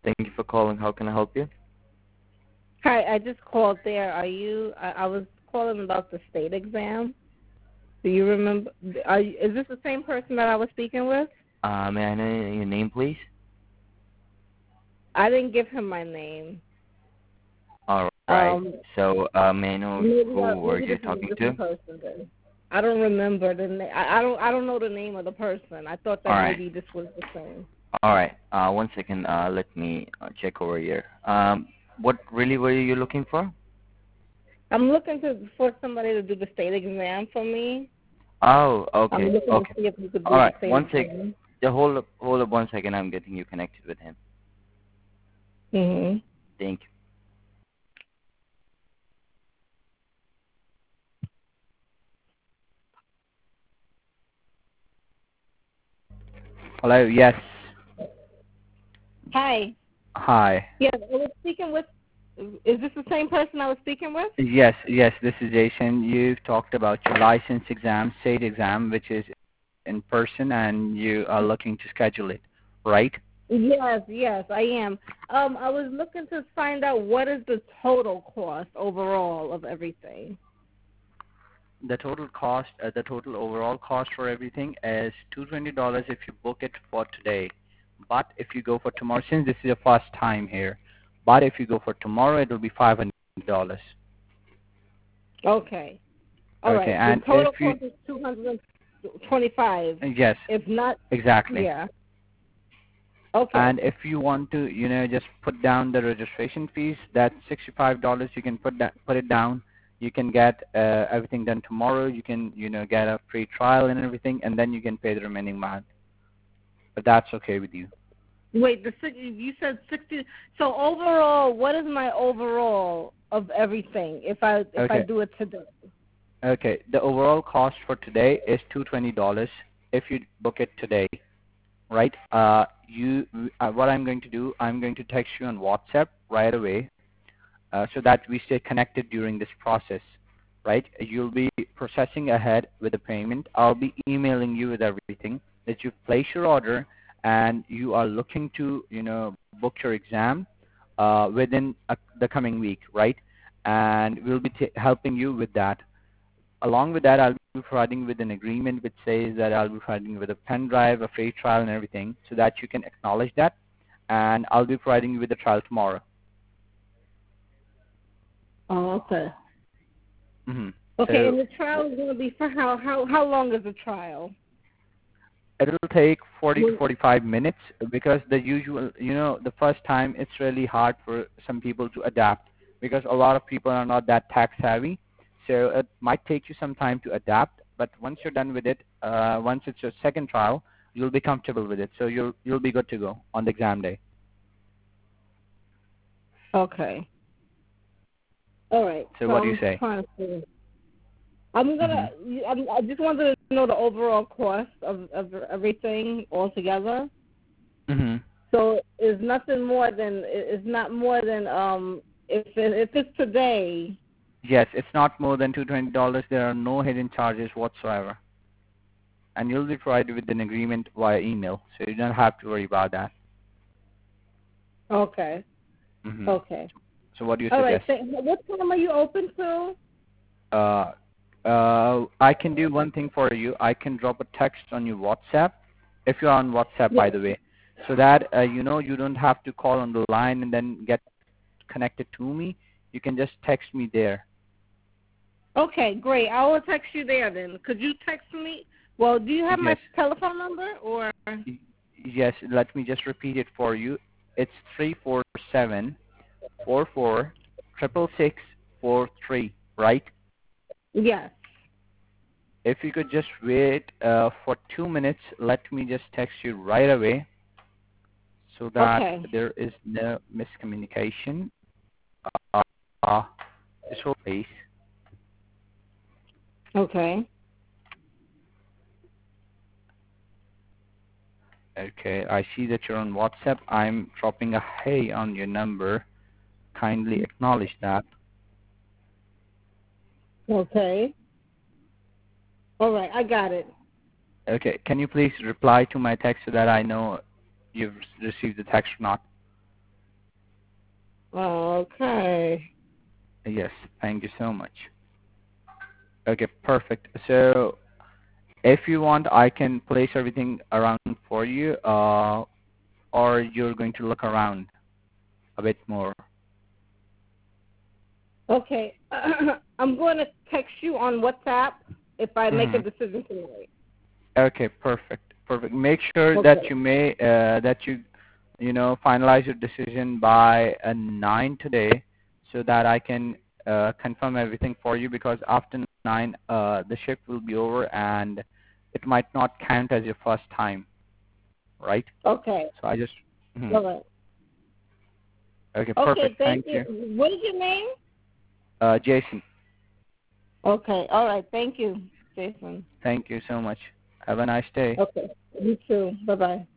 Thank you for calling. How can I help you? Hi, I just called there. Are you? I was calling about the state exam. Do you remember? Is this the same person that I was speaking with? May I know your name, please? I didn't give him my name. All right. So, may I know who were Maybe you this is a talking to? different person then. I don't remember the name. I don't know the name of the person. I thought All that right. maybe this was the same. All right. 1 second. Let me check over here. What really were you looking for? I'm looking for somebody to do the state exam for me. Oh, I'm okay. looking to Okay. see if you could All do the right. state One sec. exam. Just hold up 1 second. I'm getting you connected with him. Mhm. Thank you. Hello. Yes. Hi. Hi. Yes, I was speaking with. Is this the same person I was speaking with? Yes. Yes. This is Jason. You've talked about your license exam, state exam, which is in person, and you are looking to schedule it, right? Yes, I am. I was looking to find out what is the total cost overall of everything. The total overall cost for everything is $220 if you book it for today. But if you go for tomorrow, since this is your first time here, but if you go for tomorrow, it will be $500. Okay. All Okay, right. The and if total you, cost is 225. yes, If not, exactly. yeah. Okay. And if you want to, just put down the registration fees, that's $65. You can put it down. You can get everything done tomorrow. You can, get a free trial and everything, and then you can pay the remaining amount. But that's okay with you. Wait, you said 60. So overall, what is my overall of everything if I Okay. do it today? Okay. The overall cost for today is $220 if you book it today, right? What I'm going to do, I'm going to text you on WhatsApp right away, so that we stay connected during this process, right? You'll be processing ahead with the payment. I'll be emailing you with everything that you place your order, and you are looking to, book your exam within the coming week, right? And we'll be helping you with that. Along with that, I'll be providing with an agreement which says that I'll be providing with a pen drive, a free trial, and everything, so that you can acknowledge that. And I'll be providing you with the trial tomorrow. Oh, okay. Mm-hmm. Okay, So and the trial is going to be for how long is the trial? it'll take 40 to When- 45 minutes because the first time it's really hard for some people to adapt because a lot of people are not that tech savvy. So it might take you some time to adapt, but once you're done with it, once it's your second trial, you'll be comfortable with it. So you'll be good to go on the exam day. Okay. All right. So So what do you I'm say? trying to see. Mhm. I just wanted to know the overall cost of everything altogether. Mhm. So it's not more than if it's today. Yes, it's not more than $220. There are no hidden charges whatsoever, and you'll be provided with an agreement via email, so you don't have to worry about that. Okay. Mhm. Okay. So what do you All right. suggest? What time are you open till? Uh, I can do one thing for you. I can drop a text on your WhatsApp, if you're on WhatsApp, by Yes. the way, so that you don't have to call on the line and then get connected to me. You can just text me there. Okay, great. I will text you there then. Could you text me? Well, do you have my Yes, telephone number or? y- yes. Let me just repeat it for you. It's 347-44-666-43, right? Yes. If you could just wait for 2 minutes, let me just text you right away so that Okay. there is no miscommunication. Uh, uh, just hold, please. Okay. Okay, I see that you're on WhatsApp. I'm dropping a hey on your number. Kindly acknowledge that. Okay. All right, I got it. Okay, can you please reply to my text so that I know you've received the text or not? Okay. Yes, thank you so much. Okay, perfect. So if you want, I can place everything around for you, or you're going to look around a bit more. Okay. I'm going to text you on WhatsApp if I make a Hmm. decision tonight. Okay, perfect. Perfect. Make sure that Okay. you finalize your decision by 9 today, so that I can confirm everything for you, because after 9 the shift will be over and it might not count as your first time, right? Okay. So I just mhm. All right. Okay, Okay, perfect. thank Thank you. you. What is your name? Jason, Okay. All right. Thank you, Jason. thank you so much. Have a nice day. Okay. You too. Bye-bye.